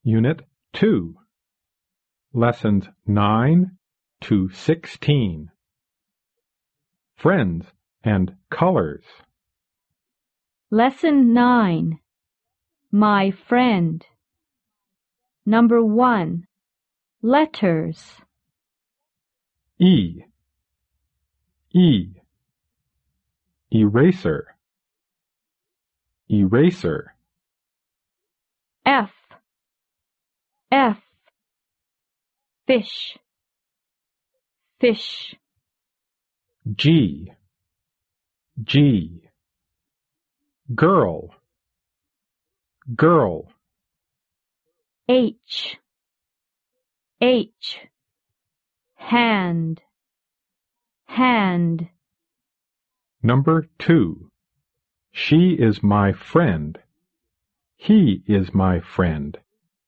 Unit 2, Lessons 9 to 16. Friends and colors. Lesson 9. My friend. Number 1. Letters. E. Eraser. Eraser. F. Fish. G. Girl. H. Hand. Number 2. She is my friend. He is my friend.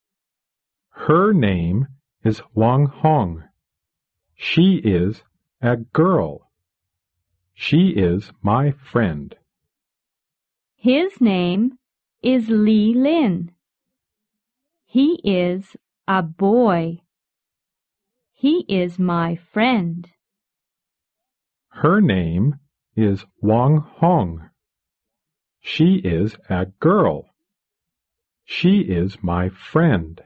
Her name is Wang Hong. She is a girl. She is my friend. His name is Li Lin. He is a boy. He is my friend. Her name is Wang Hong. She is a girl. She is my friend.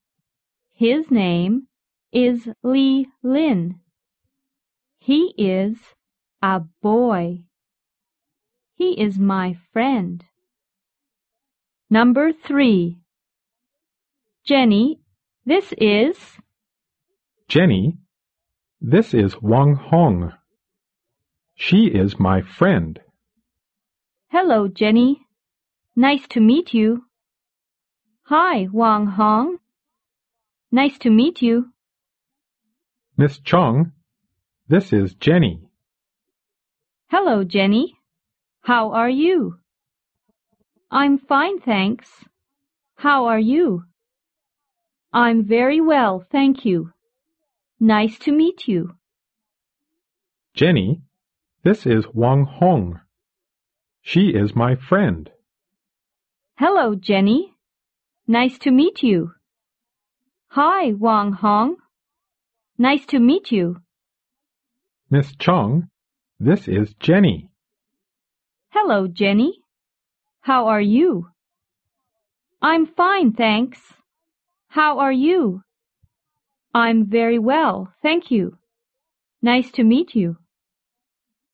His name is Li Lin. He is a boy. He is my friend. Number 3. Jenny, this is... Jenny, this is Wang Hong. She is my friend. Hello, Jenny. Nice to meet you. Hi, Wang Hong. Nice to meet you. Miss Chong, this is Jenny. Hello, Jenny. How are you? I'm fine, thanks. How are you? I'm very well, thank you. Nice to meet you. Jenny, this is Wang Hong. She is my friend. Hello, Jenny. Nice to meet you. Hi, Wang Hong. Nice to meet you. Miss Chong, this is Jenny. Hello, Jenny. How are you? I'm fine, thanks. How are you? I'm very well, thank you. Nice to meet you.